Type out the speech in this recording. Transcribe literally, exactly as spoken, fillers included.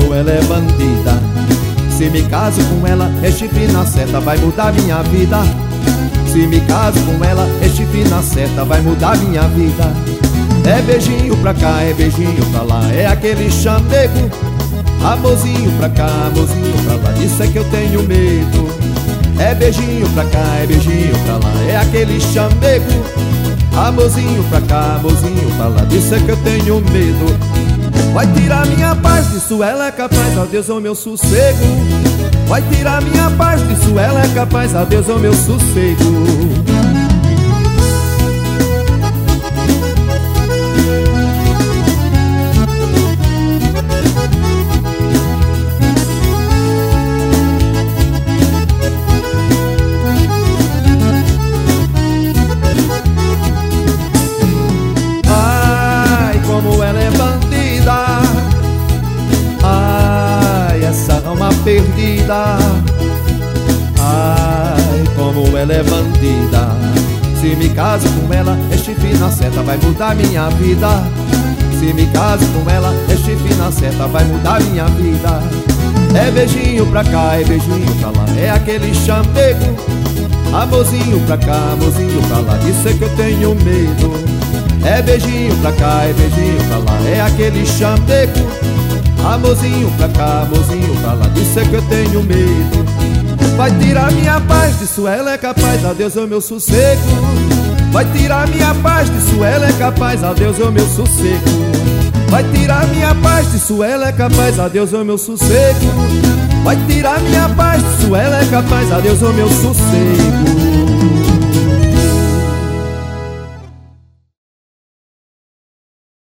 como ela é bandida. Se me caso com ela, é chifre na seta, vai mudar minha vida. Se me caso com ela, é chifre na seta, vai mudar minha vida. É beijinho pra cá, é beijinho pra lá, é aquele chamego. Amorzinho pra cá, amorzinho pra lá, disso é que eu tenho medo. É beijinho pra cá, é beijinho pra lá, é aquele chamego. Amorzinho pra cá, amorzinho pra lá, disso é que eu tenho medo. Vai tirar minha paz, disso ela é capaz, adeus ao meu sossego. Vai tirar minha paz, disso ela é capaz, adeus ao meu sossego. Como ela é bandida, ai, essa alma perdida. Ai, como ela é bandida. Se me caso com ela, é chifre na seta, vai mudar minha vida. Se me caso com ela, é chifre na seta, vai mudar minha vida. É beijinho pra cá, é beijinho pra lá, é aquele chamego. Amorzinho pra cá, amorzinho pra lá, disso é que eu tenho medo. É beijinho pra cá, é beijinho pra lá, é aquele chamego. Amorzinho pra cá, amorzinho pra lá, disso é que eu tenho medo. Vai tirar minha paz, disso ela é capaz, adeus ao meu sossego. Vai tirar minha paz, disso ela é capaz, adeus ao meu sossego. Vai tirar minha paz, disso ela é capaz, adeus ao meu sossego. Vai tirar minha paz, disso ela é capaz, adeus ao meu sossego.